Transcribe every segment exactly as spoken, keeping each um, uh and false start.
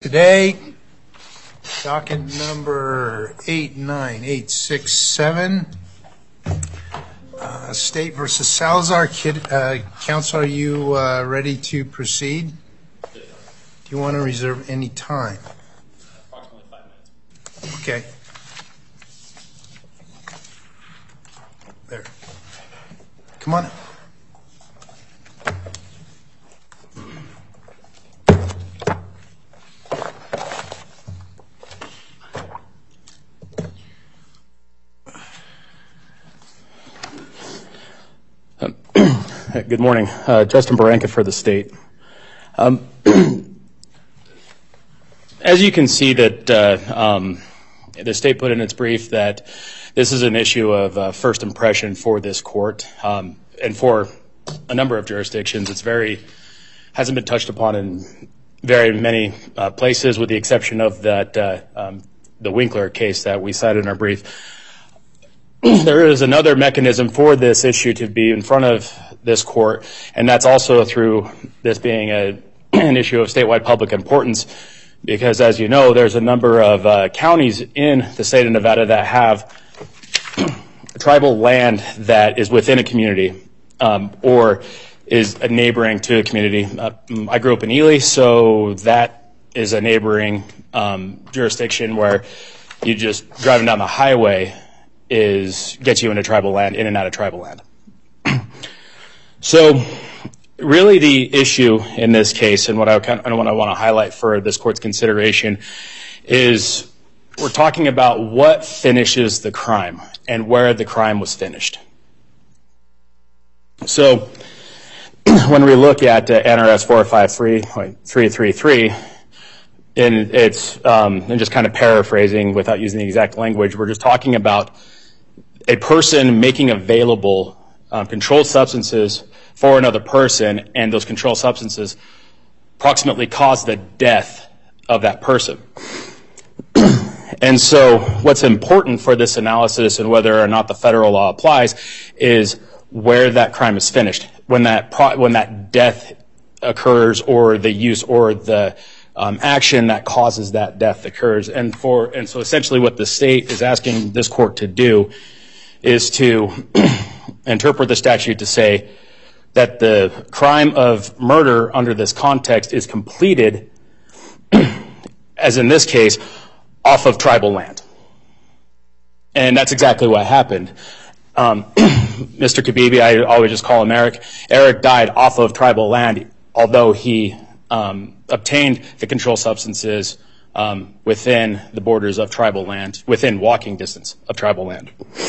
Today, docket number eight nine eight six seven, uh, State versus Salazar. Kid, uh, Counsel, are you uh, ready to proceed? Do you want to reserve any time? Approximately five minutes. Okay. There. Come on up. Good morning. Uh, Justin Baranka for the state. Um, as you can see that uh, um, the state put in its brief that this is an issue of uh, first impression for this court um, and for a number of jurisdictions. It's very, hasn't been touched upon in very many uh, places with the exception of that uh, um, the Winkler case that we cited in our brief. There is another mechanism for this issue to be in front of this court, and that's also through this being a, an issue of statewide public importance, because as you know, there's a number of uh, counties in the state of Nevada that have tribal land that is within a community um, or is a neighboring to a community. Uh, I grew up in Ely, so that is a neighboring um, jurisdiction where you just driving down the highway is gets you into tribal land, in and out of tribal land. So really the issue in this case, and what I, kind of, what I want to highlight for this court's consideration, is we're talking about what finishes the crime and where the crime was finished. So when we look at uh, N R S four five three point three three three, and it's, um, and just kind of paraphrasing without using the exact language, we're just talking about a person making available um, controlled substances for another person, and those controlled substances approximately cause the death of that person. And so what's important for this analysis and whether or not the federal law applies is where that crime is finished, when that pro- when that death occurs, or the use or the um, action that causes that death occurs. And for and so essentially what the state is asking this court to do is to interpret the statute to say that the crime of murder under this context is completed, as in this case, off of tribal land. And that's exactly what happened. Um, Mister Kabibi, I always just call him Eric, Eric died off of tribal land, although he um, obtained the controlled substances um, within the borders of tribal land, within walking distance of tribal land.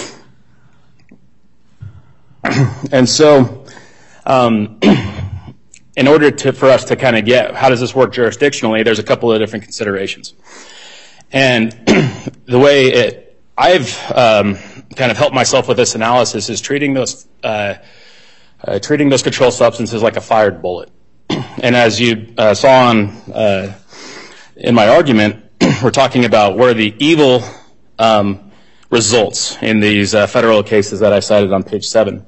And so, um, in order to, for us to kind of get, how does this work jurisdictionally, there's a couple of different considerations. And the way it, I've um, kind of helped myself with this analysis is treating those, uh, uh, treating those controlled substances like a fired bullet. And as you uh, saw on, uh, in my argument, we're talking about where the evil um, results in these uh, federal cases that I cited on page seven.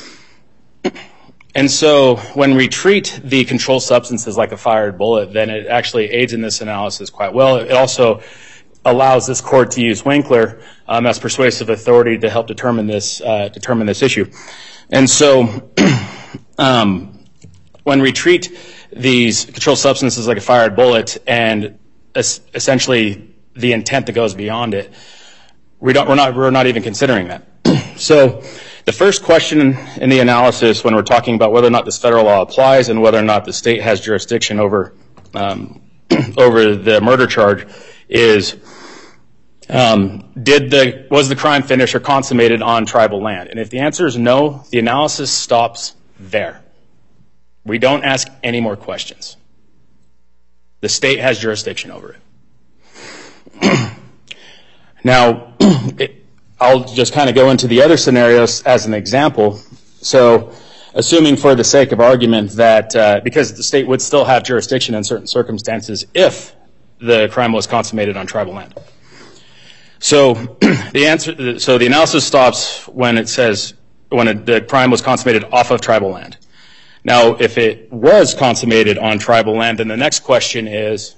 And so when we treat the controlled substances like a fired bullet, then it actually aids in this analysis quite well. It also allows this court to use Winkler um, as persuasive authority to help determine this uh, determine this issue. And so um, when we treat these controlled substances like a fired bullet and es- essentially the intent that goes beyond it, we don't, we're not we're not even considering that. So the first question in the analysis when we're talking about whether or not this federal law applies and whether or not the state has jurisdiction over um, over the murder charge is, um, did the was the crime finished or consummated on tribal land? And if the answer is no, the analysis stops there. We don't ask any more questions. The state has jurisdiction over it. Now, it, I'll just kind of go into the other scenarios as an example. So assuming for the sake of argument that uh, because the state would still have jurisdiction in certain circumstances if the crime was consummated on tribal land. So the answer, so the analysis stops when it says when it, the crime was consummated off of tribal land. Now, if it was consummated on tribal land, then the next question is,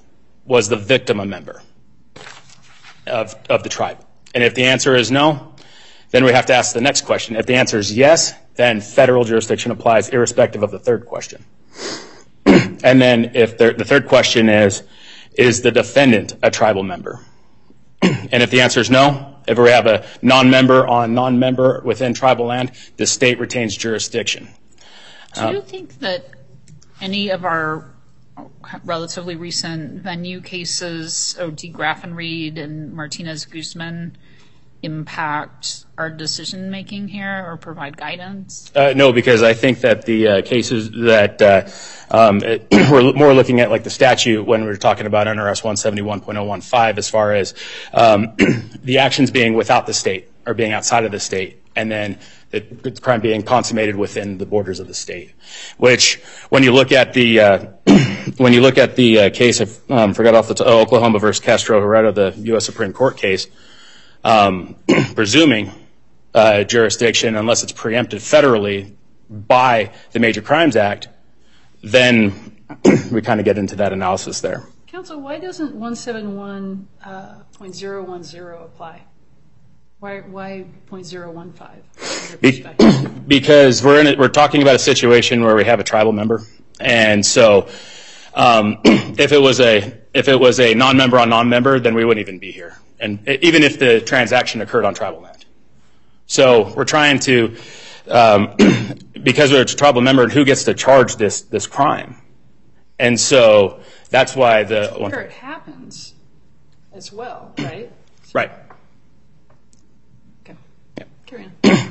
was the victim a member of, of the tribe? And if the answer is no, then we have to ask the next question. If the answer is yes, then federal jurisdiction applies irrespective of the third question. And then if the, the third question is, is the defendant a tribal member? And if the answer is no, if we have a non-member on non-member within tribal land, the state retains jurisdiction. Do you think that any of our relatively recent venue cases, O D Graffenried and Martinez Guzman, impact our decision-making here or provide guidance? Uh, no, because I think that the uh, cases that uh, um, it, we're more looking at like the statute when we're talking about N R S one seventy-one point oh one five as far as um, the actions being without the state or being outside of the state, and then the, the crime being consummated within the borders of the state. Which, when you look at the uh, when you look at the uh, case, I um, forgot off the t- oh, Oklahoma versus Castro Herrera, the U S Supreme Court case. Um, presuming uh, jurisdiction, unless it's preempted federally by the Major Crimes Act, then we kind of get into that analysis there. Counsel, why doesn't one seventy-one point oh one oh apply? Why why point oh one five? Be- because we're in it, we're talking about a situation where we have a tribal member, and so um, if it was a if it was a non-member on non-member, then we wouldn't even be here. And even if the transaction occurred on tribal land. So we're trying to, um, because we're a tribal member, and who gets to charge this this crime? And so that's why the... Where it happens as well, right? Right. Okay. Yeah. Carry on.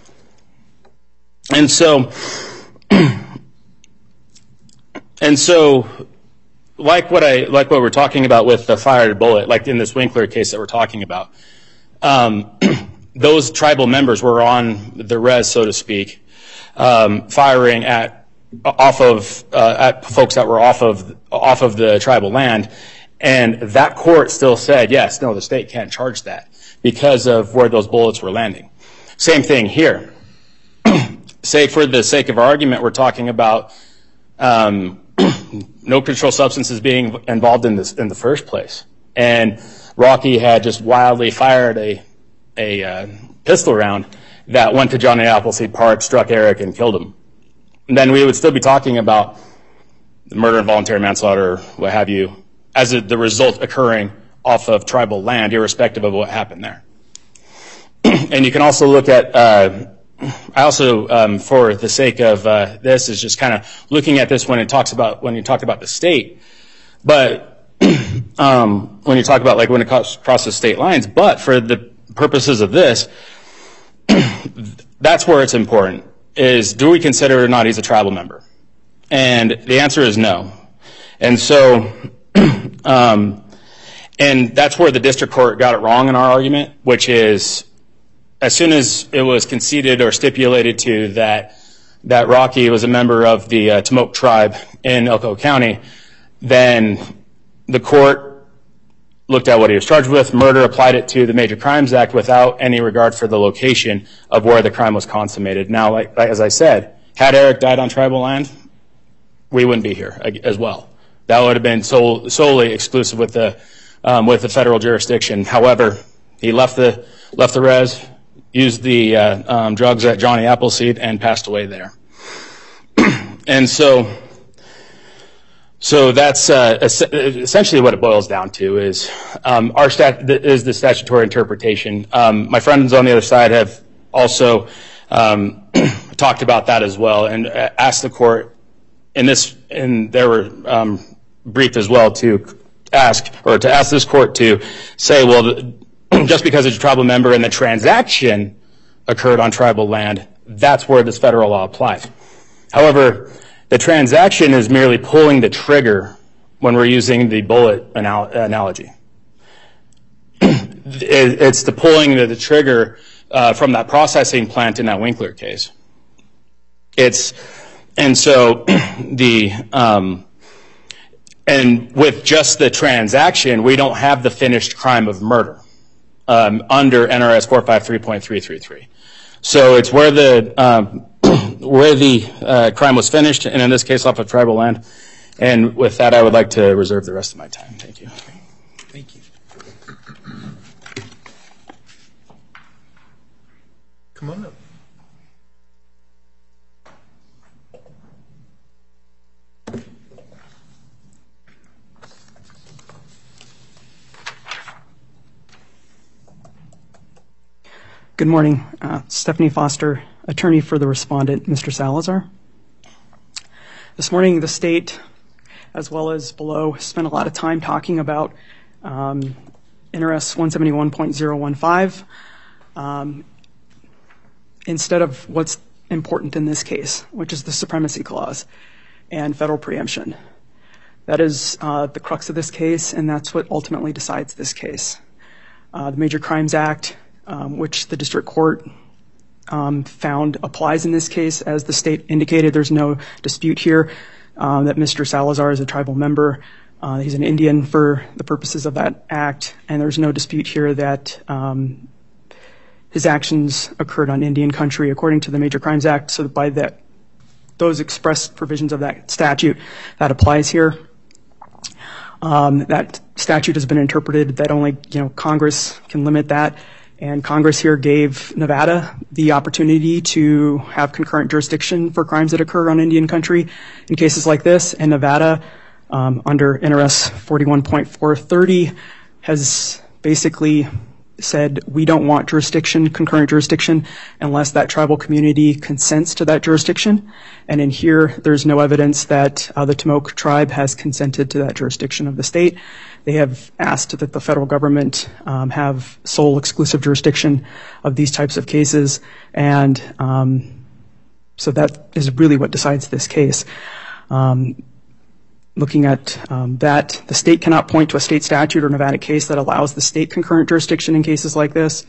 And so, and so... Like what I like what we're talking about with the fired bullet, like in this Winkler case that we're talking about, um, those tribal members were on the res, so to speak, um, firing at off of uh, at folks that were off of off of the tribal land, and that court still said yes, no, the state can't charge that because of where those bullets were landing. Same thing here. Say for the sake of our argument, we're talking about. Um, no controlled substances being involved in this in the first place, and Rocky had just wildly fired a a uh, pistol round that went to Johnny Appleseed Park, struck Eric, and killed him. And then we would still be talking about the murder, involuntary manslaughter, or what have you, as a, the result occurring off of tribal land, irrespective of what happened there. And you can also look at. Uh, I also, um, for the sake of uh, this, is just kind of looking at this when it talks about when you talk about the state, but um, when you talk about like when it crosses state lines. But for the purposes of this, that's where it's important: is do we consider or not he's a tribal member? And the answer is no. And so, um, and that's where the district court got it wrong in our argument, which is. As soon as it was conceded or stipulated to that that Rocky was a member of the uh, Timoc tribe in Elko County, then the court looked at what he was charged with, murder, applied it to the Major Crimes Act without any regard for the location of where the crime was consummated. Now, like, like as I said, had Eric died on tribal land, we wouldn't be here as well. That would have been sol- solely exclusive with the um, with the federal jurisdiction. However, he left the left the res. Used the uh, um, drugs at Johnny Appleseed and passed away there. And so, so that's uh, essentially what it boils down to is um, our stat is the statutory interpretation. Um, my friends on the other side have also um, talked about that as well and asked the court in this, and they were um, briefed as well to ask or to ask this court to say, well. The, just because it's a tribal member and the transaction occurred on tribal land, that's where this federal law applies. However, the transaction is merely pulling the trigger when we're using the bullet anal- analogy. It's the pulling the, the trigger uh, from that processing plant in that Winkler case. It's, and so the, um, and with just the transaction, we don't have the finished crime of murder. Um, under N R S four fifty-three point three three three. So it's where the um, where the uh, crime was finished, and in this case off of tribal land, And with that, I would like to reserve the rest of my time. Thank you. Thank you. Come on up. Good morning. Uh, Stephanie Foster, attorney for the respondent, Mister Salazar. This morning, the state, as well as below, spent a lot of time talking about um, N R S one seventy-one point oh one five um, instead of what's important in this case, which is the Supremacy Clause and federal preemption. That is uh, the crux of this case, and that's what ultimately decides this case. Uh, the Major Crimes Act, Um, which the district court um, found applies in this case. As the state indicated, there's no dispute here uh, that Mister Salazar is a tribal member. Uh, he's an Indian for the purposes of that act, and there's no dispute here that um, his actions occurred on Indian country according to the Major Crimes Act. So by that, those express provisions of that statute, that applies here. Um, that statute has been interpreted that only, you know, Congress can limit that. And Congress here gave Nevada the opportunity to have concurrent jurisdiction for crimes that occur on Indian country in cases like this. And Nevada, um, under N R S forty-one point four thirty, has basically said we don't want jurisdiction, concurrent jurisdiction, unless that tribal community consents to that jurisdiction. And in here, there's no evidence that uh, the Timok tribe has consented to that jurisdiction of the state. They have asked that the federal government um, have sole exclusive jurisdiction of these types of cases. And um, so that is really what decides this case. Um, looking at um, that, the state cannot point to a state statute or Nevada case that allows the state concurrent jurisdiction in cases like this.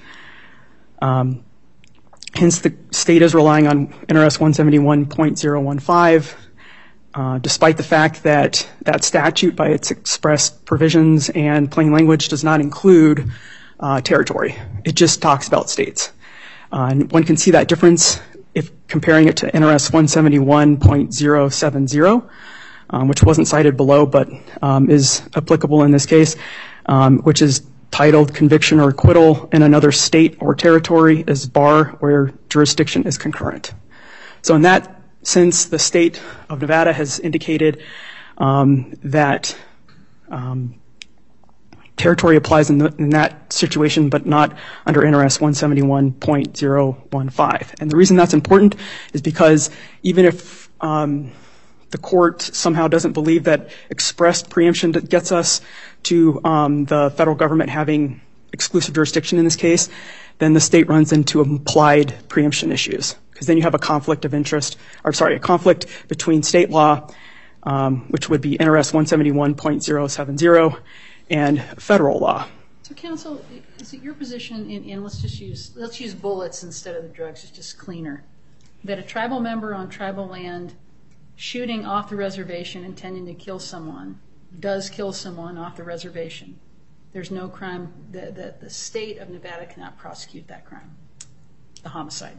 Um, hence, the state is relying on N R S one seventy-one point oh one five. Uh, despite the fact that that statute, by its express provisions and plain language, does not include uh, territory. It just talks about states. Uh, and one can see that difference if comparing it to N R S one seventy-one point oh seven oh, um, which wasn't cited below but um, is applicable in this case, um, which is titled Conviction or Acquittal in Another State or Territory is Bar Where Jurisdiction is Concurrent. So in that since the state of Nevada has indicated um, that um, territory applies in, the, in that situation, but not under N R S one seventy-one point oh one five. And the reason that's important is because even if um, the court somehow doesn't believe that express preemption gets us to um, the federal government having exclusive jurisdiction in this case, then the state runs into implied preemption issues. Because then you have a conflict of interest, or sorry, a conflict between state law, um, which would be N R S one seventy-one point oh seven oh, and federal law. So, counsel, is it your position, in, in let's just use let's use bullets instead of the drugs, it's just cleaner, that a tribal member on tribal land shooting off the reservation intending to kill someone does kill someone off the reservation? There's no crime that, that the state of Nevada cannot prosecute that crime, the homicide.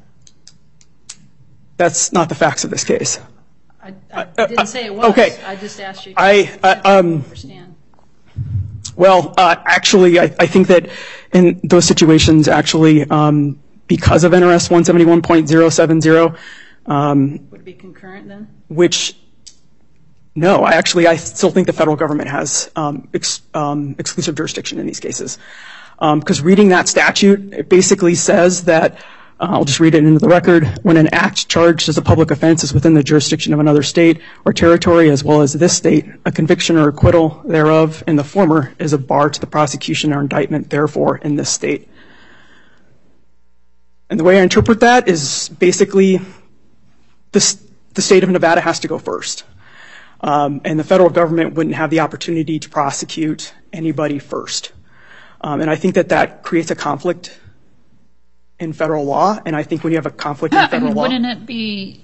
That's not the facts of this case. I, I didn't say it was. Okay. I just asked you to I, uh, um, understand. Well, uh, actually, I, I think that in those situations, actually, um, because of N R S one seventy-one point oh seven oh, um, would it be concurrent then? Which, no, I actually, I still think the federal government has um, ex, um, exclusive jurisdiction in these cases. Because um, reading that statute, it basically says that, uh, I'll just read it into the record, when an act charged as a public offense is within the jurisdiction of another state or territory as well as this state, a conviction or acquittal thereof in the former is a bar to the prosecution or indictment therefore in this state. And the way I interpret that is basically the, the state of Nevada has to go first. Um, and the federal government wouldn't have the opportunity to prosecute anybody first. Um, and I think that that creates a conflict in federal law, and I think when you have a conflict in federal law... Wouldn't it be,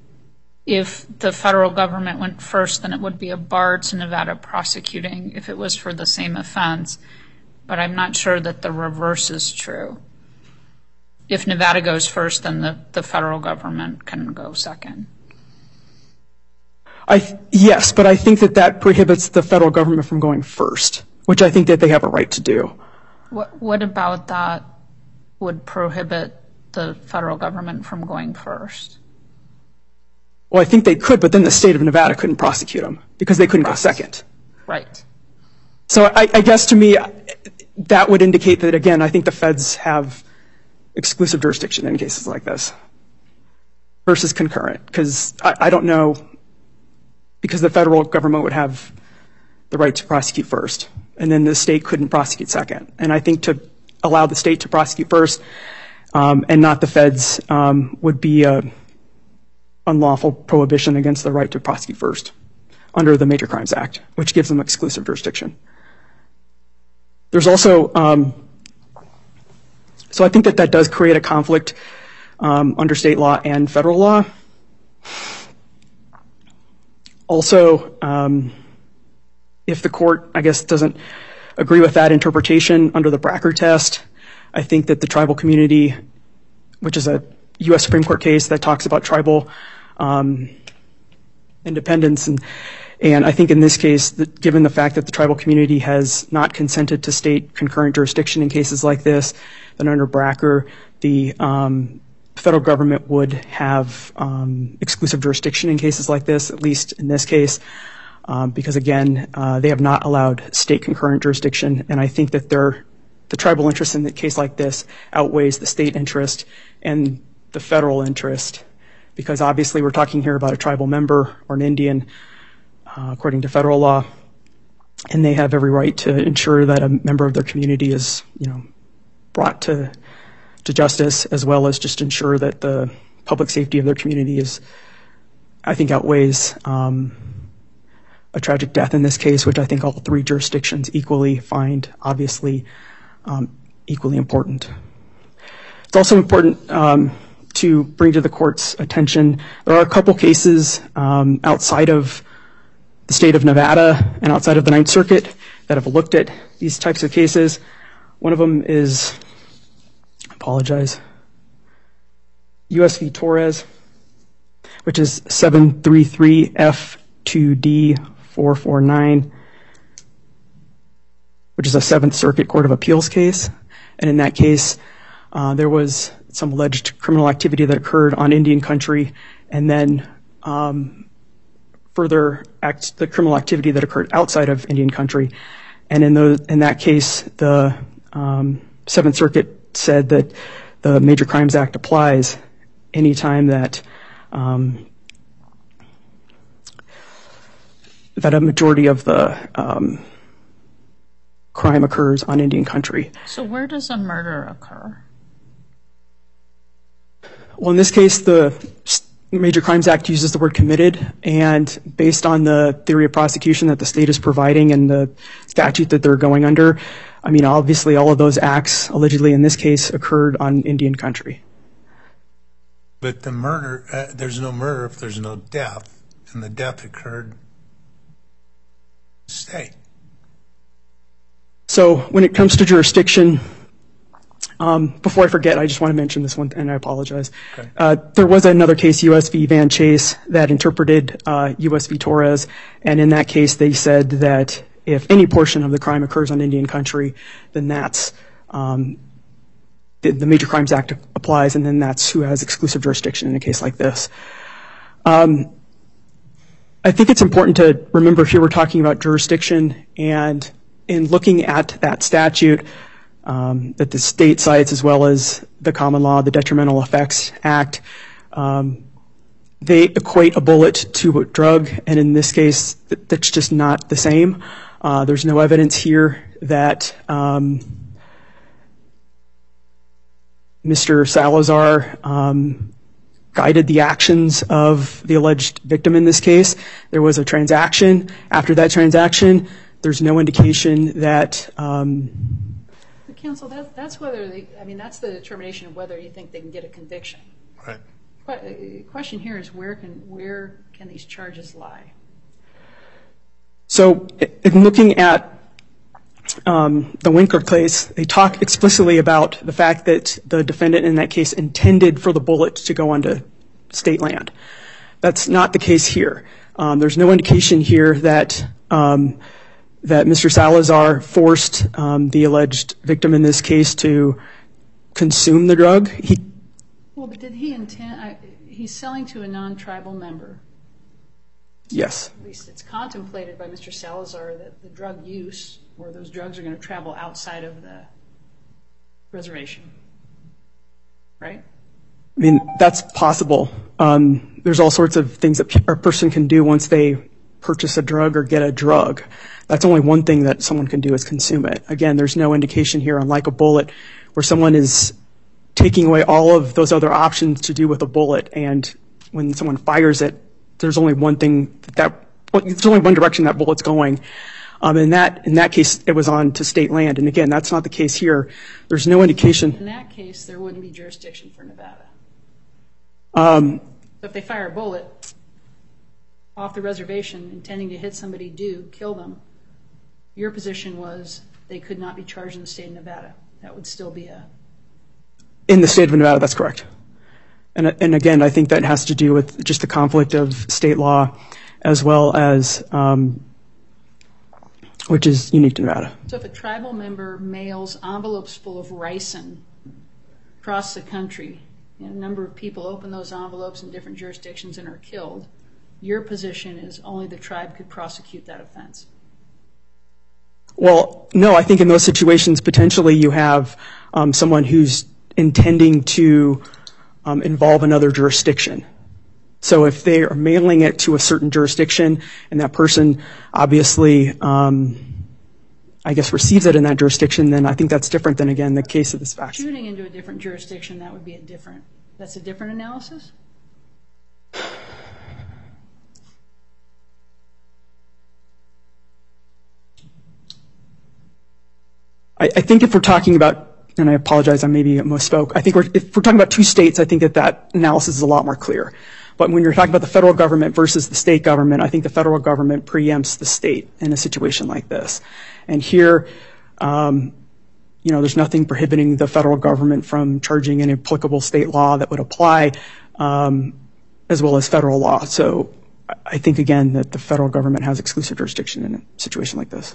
if the federal government went first, then it would be a bar to Nevada prosecuting if it was for the same offense, but I'm not sure that the reverse is true. If Nevada goes first, then the, the federal government can go second. I, yes, but I think that that prohibits the federal government from going first, which I think that they have a right to do. What, what about that would prohibit the federal government from going first? Well, I think they could, but then the state of Nevada couldn't prosecute them because they couldn't go second. Right. So I, I guess to me, that would indicate that, again, I think the feds have exclusive jurisdiction in cases like this versus concurrent, because I, I don't know, because the federal government would have the right to prosecute first, and then the state couldn't prosecute second. And I think to allow the state to prosecute first um, and not the feds um, would be a unlawful prohibition against the right to prosecute first under the Major Crimes Act, which gives them exclusive jurisdiction. There's also, um, so I think that that does create a conflict um, under state law and federal law. Also, um, if the court, I guess, doesn't agree with that interpretation under the Bracker test, I think that the tribal community, which is a U S Supreme Court case that talks about tribal um, independence, and and I think in this case, that given the fact that the tribal community has not consented to state concurrent jurisdiction in cases like this, then under Bracker, the um, federal government would have um, exclusive jurisdiction in cases like this, at least in this case, um, because again, uh, they have not allowed state concurrent jurisdiction, and I think that their the tribal interest in a case like this outweighs the state interest and the federal interest, because obviously we're talking here about a tribal member or an Indian, uh, according to federal law, and they have every right to ensure that a member of their community is, you know, brought to to justice, as well as just ensure that the public safety of their community is, I think, outweighs um, a tragic death in this case, which I think all three jurisdictions equally find, obviously, um, equally important. It's also important um, to bring to the court's attention, there are a couple cases um, outside of the state of Nevada and outside of the Ninth Circuit that have looked at these types of cases. One of them is, I apologize, U S v. Torres, which is seven thirty-three F two D four forty-nine, which is a Seventh Circuit Court of Appeals case. And in that case, uh, there was some alleged criminal activity that occurred on Indian country, and then um, further act, the criminal activity that occurred outside of Indian country. And in, the, in that case, the um, Seventh Circuit said that the Major Crimes Act applies anytime that um, that a majority of the um, crime occurs on Indian country. So where does a murder occur? Well, in this case, the Major Crimes Act uses the word committed, and based on the theory of prosecution that the state is providing and the statute that they're going under, I mean, obviously all of those acts, allegedly in this case, occurred on Indian country. But the murder, uh, there's no murder if there's no death, and the death occurred in the state. So when it comes to jurisdiction, um, before I forget, I just want to mention this one, and I apologize. Okay. Uh, there was another case, U S v. Van Chase, that interpreted uh, U S v. Torres, and in that case they said that if any portion of the crime occurs on Indian country, then that's um, the, the Major Crimes Act applies, and then that's who has exclusive jurisdiction in a case like this. Um, I think it's important to remember here we're talking about jurisdiction, and in looking at that statute um, that the state cites, as well as the common law, the Detrimental Effects Act, um, they equate a bullet to a drug, and in this case, th- that's just not the same. Uh, there's no evidence here that um, Mister Salazar um, guided the actions of the alleged victim in this case. There was a transaction. After that transaction, there's no indication that... Um, Counsel, that, that's whether they, I mean, that's the determination of whether you think they can get a conviction. Right. The question here is where can, where can these charges lie? So in looking at um, the Winkler case, they talk explicitly about the fact that the defendant in that case intended for the bullet to go onto state land. That's not the case here. Um, there's no indication here that um, that Mister Salazar forced um, the alleged victim in this case to consume the drug. He, well, but did he intend? I, he's selling to a non-tribal member. yes. At least it's contemplated by Mister Salazar that the drug use or those drugs are going to travel outside of the reservation, right? I mean, that's possible. Um, there's all sorts of things that pe- a person can do once they purchase a drug or get a drug. That's only one thing that someone can do is consume it. Again, there's no indication here, unlike a bullet, where someone is taking away all of those other options to do with a bullet, and when someone fires it, there's only one thing that, that well, there's only one direction that bullet's going. Um, in that in that case, it was on to state land, and again, that's not the case here. There's no indication. In that case, there wouldn't be jurisdiction for Nevada. Um, So if they fire a bullet off the reservation intending to hit somebody, do kill them, your position was they could not be charged in the state of Nevada. That would still be a... In the state of Nevada, that's correct. And, and again, I think that has to do with just the conflict of state law as well as, um, which is unique to Nevada. So if a tribal member mails envelopes full of ricin across the country, and a number of people open those envelopes in different jurisdictions and are killed, your position is only the tribe could prosecute that offense. Well, no, I think in those situations, potentially you have um, someone who's intending to um, involve another jurisdiction. So if they are mailing it to a certain jurisdiction and that person obviously, um, I guess, receives it in that jurisdiction, then I think that's different than, again, the case of this fact. Shooting into a different jurisdiction, that would be a different, that's a different analysis? I, I think if we're talking about, and I apologize, I maybe misspoke. I think we're, if we're talking about two states, I think that that analysis is a lot more clear. But when you're talking about the federal government versus the state government, I think the federal government preempts the state in a situation like this. And here, um, you know, there's nothing prohibiting the federal government from charging an applicable state law that would apply, um, as well as federal law. So I think, again, that the federal government has exclusive jurisdiction in a situation like this.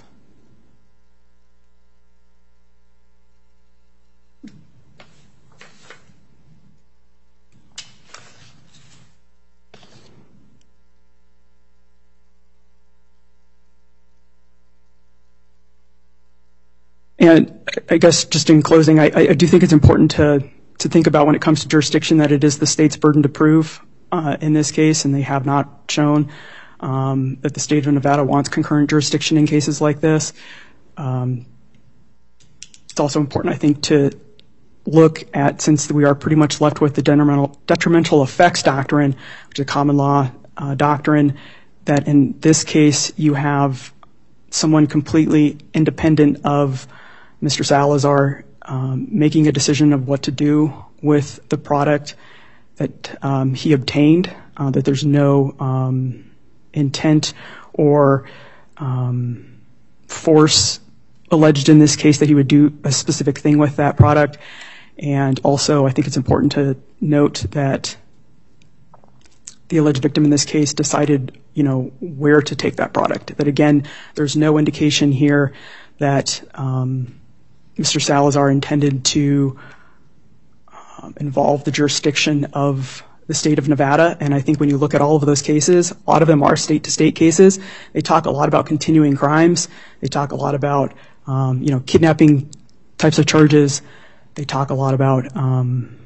And I guess just in closing, I, I do think it's important to, to think about when it comes to jurisdiction that it is the state's burden to prove uh, in this case, and they have not shown um, that the state of Nevada wants concurrent jurisdiction in cases like this. Um, it's also important, I think, to look at, since we are pretty much left with the detrimental, detrimental effects doctrine, which is a common law uh, doctrine, that in this case you have someone completely independent of Mister Salazar um, making a decision of what to do with the product that um, he obtained, uh, that there's no um, intent or um, force alleged in this case that he would do a specific thing with that product. And also, I think it's important to note that the alleged victim in this case decided, you know, where to take that product. That again, there's no indication here that um, Mister Salazar intended to um, involve the jurisdiction of the state of Nevada. And I think when you look at all of those cases, a lot of them are state-to-state cases. They talk a lot about continuing crimes. They talk a lot about, um, you know, kidnapping types of charges. They talk a lot about um,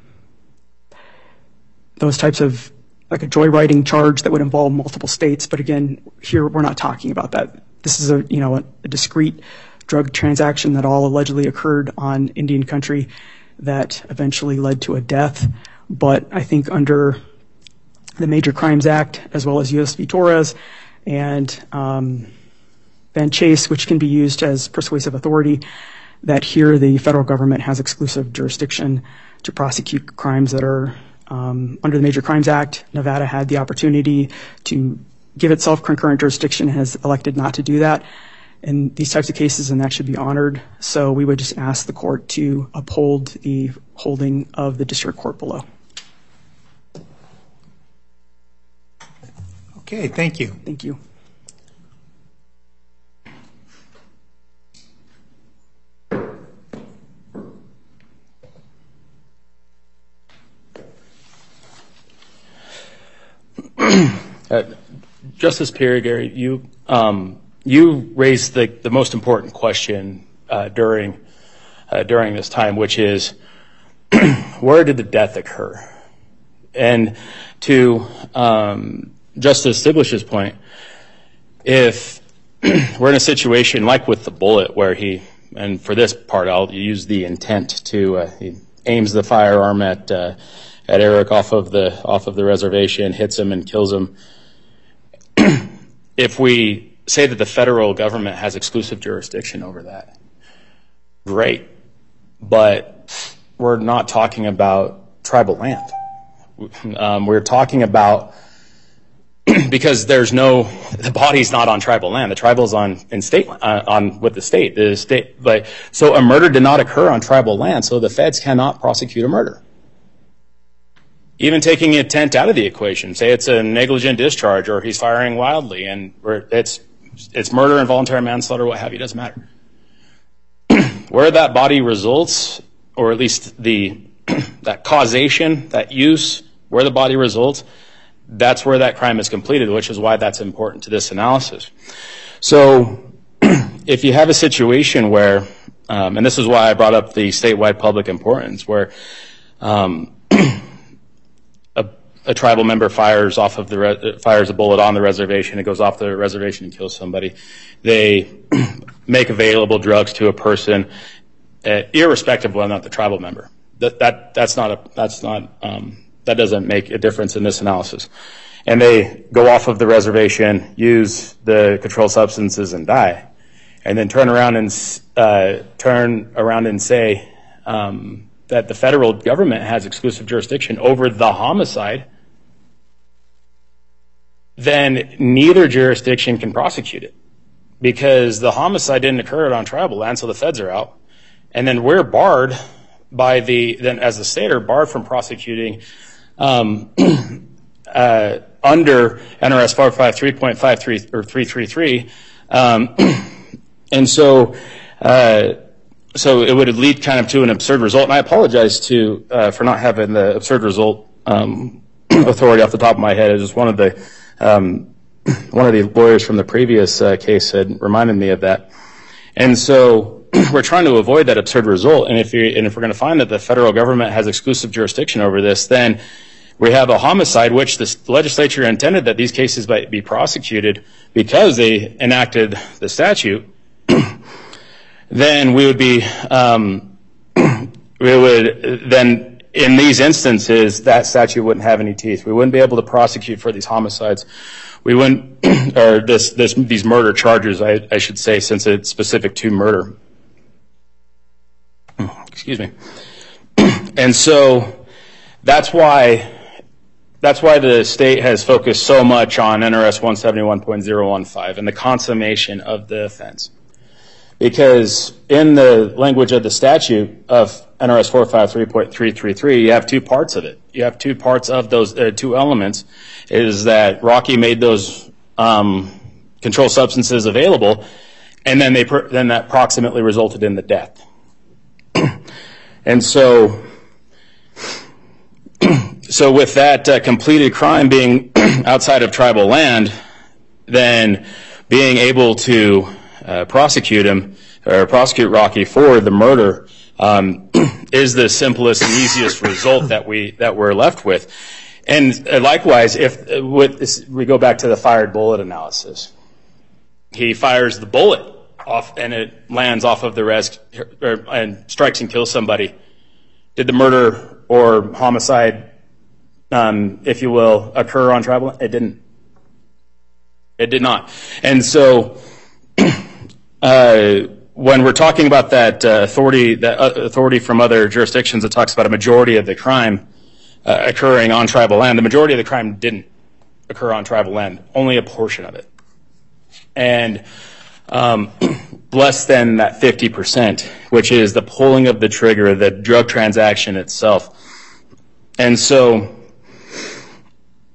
those types of, like a joyriding charge that would involve multiple states. But again, here we're not talking about that. This is a, you know, a, a discrete drug transaction that all allegedly occurred on Indian country that eventually led to a death. But I think under the Major Crimes Act, as well as U S v. Torres and um, Van Chase, which can be used as persuasive authority, that here the federal government has exclusive jurisdiction to prosecute crimes that are um, under the Major Crimes Act. Nevada had the opportunity to give itself concurrent jurisdiction and has elected not to do that in these types of cases, and that should be honored. So we would just ask the court to uphold the holding of the district court below. Okay, thank you. Thank you. Uh, Justice Perry, Gary, you um, you raised the, the most important question uh, during uh, during this time, which is where did the death occur? And to um, Justice Stiglish's point, if we're in a situation like with the bullet, where he, and for this part, I'll use the intent to uh, he aims the firearm at uh, at Eric off of the off of the reservation, hits him and kills him. If we say that the federal government has exclusive jurisdiction over that, great, but we're not talking about tribal land. Um, we're talking about, because there's no, the body's not on tribal land. The tribal's on in state uh, on with the state. The state, but so a murder did not occur on tribal land. So the feds cannot prosecute a murder. Even taking intent out of the equation, say it's a negligent discharge or he's firing wildly, and it's it's murder, involuntary manslaughter, what have you, doesn't matter. Where that body results, or at least the that causation, that use, where the body results, that's where that crime is completed, which is why that's important to this analysis. So if you have a situation where, um, and this is why I brought up the statewide public importance, where um, a, a tribal member fires off of the re- fires a bullet on the reservation, it goes off the reservation and kills somebody. They make available drugs to a person, uh, irrespective of whether or not the tribal member. That that that's not a that's not um, that doesn't make a difference in this analysis. And they go off of the reservation, use the controlled substances, and die, and then turn around and uh, turn around and say um, that the federal government has exclusive jurisdiction over the homicide. Then neither jurisdiction can prosecute it, because the homicide didn't occur on tribal land, so the feds are out, and then we're barred by the, then as the state are barred from prosecuting um, uh, under N R S four fifty-three point five three or three thirty-three, um, and so uh, so it would lead kind of to an absurd result. And I apologize to uh, for not having the absurd result um, authority off the top of my head. It was one of the um, one of the lawyers from the previous uh, case had reminded me of that, and so we're trying to avoid that absurd result. And if you and if we're going to find that the federal government has exclusive jurisdiction over this, then we have a homicide, which the legislature intended that these cases might be prosecuted because they enacted the statute. Then we would be, um, we would then in these instances that statute wouldn't have any teeth. We wouldn't be able to prosecute for these homicides. We wouldn't, or this this these murder charges, I, I should say, since it's specific to murder. Excuse me. And so that's why that's why the state has focused so much on N R S one seventy-one point oh one five and the consummation of the offense. Because in the language of the statute of N R S four fifty-three point three thirty-three, you have two parts of it. You have two parts of those uh, two elements, is that Rocky made those um, controlled substances available, and then they per- then that proximately resulted in the death. And so, so with that uh, completed crime being outside of tribal land, then being able to uh, prosecute him or prosecute Rocky for the murder um, is the simplest and easiest result that we that we're left with. And uh, likewise, if uh, with this, we go back to the fired bullet analysis, he fires the bullet off and it lands off of the res or, and strikes and kills somebody. Did the murder or homicide, um, if you will, occur on tribal land? It didn't. It did not. And so uh, when we're talking about that uh, authority, that uh, authority from other jurisdictions that talks about a majority of the crime uh, occurring on tribal land, the majority of the crime didn't occur on tribal land, only a portion of it. And Um, less than that fifty percent, which is the pulling of the trigger, the drug transaction itself. And so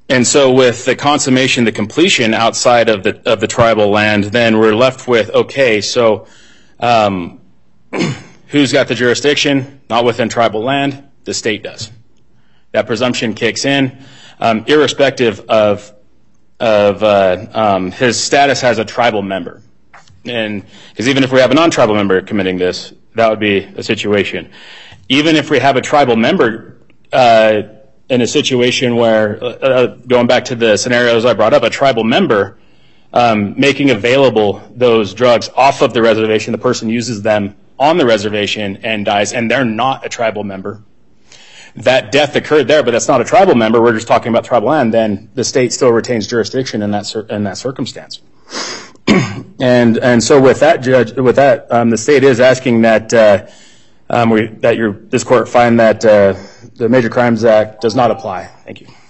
And so with the consummation, the completion outside of the of the tribal land, then we're left with, okay, so um, who's got the jurisdiction? Not within tribal land, the state does. That presumption kicks in, um, irrespective of of uh, um, his status as a tribal member. And because even if we have a non-tribal member committing this, that would be a situation. Even if we have a tribal member uh, in a situation where, uh, going back to the scenarios I brought up, a tribal member um, making available those drugs off of the reservation, the person uses them on the reservation and dies, and they're not a tribal member. That death occurred there, but that's not a tribal member. We're just talking about tribal land. Then the state still retains jurisdiction in that cir- in that circumstance. and and so with that, judge, with that, um, the state is asking that uh, um, we that your this court find that uh, the Major Crimes Act does not apply. Thank you.